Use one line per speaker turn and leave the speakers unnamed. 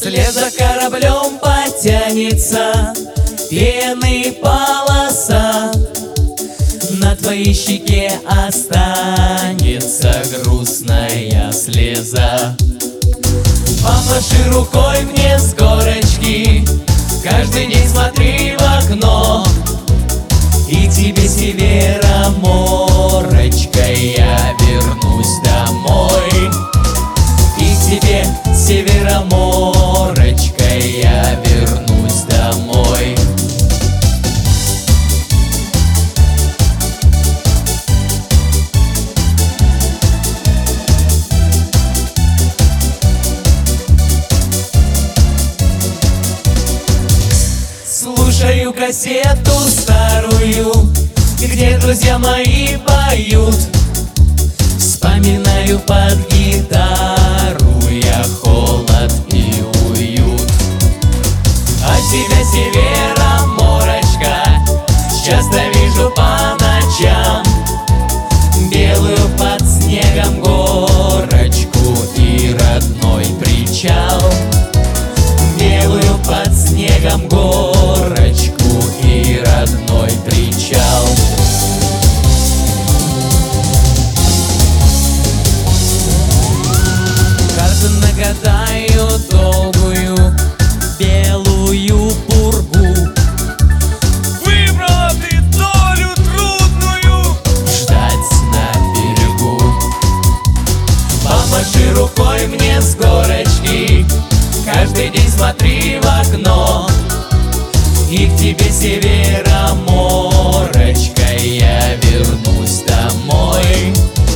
Вслед за кораблем потянется пены полоса, на твоей щеке останется грустная слеза. Помаши рукой мне с горочки, каждый день смотри в окно, и тебе, Североморочка, я вернусь домой. И тебе, Североморочка, я вернусь домой. Слушаю кассету старую, где друзья мои поют. Вспоминаю под гитару я холод и уют. А тебя, Североморочка, часто вижу по ночам, белую под снегом горочку и родной причал. Белую под снегом горочку и родной причал. Карты нагадаю долгую белую пургу.
Выбрала ты долю трудную,
Ждать на берегу. Помаши рукой мне с горочки, каждый день смотри в окно, и к тебе, Североморочка, я вернусь домой.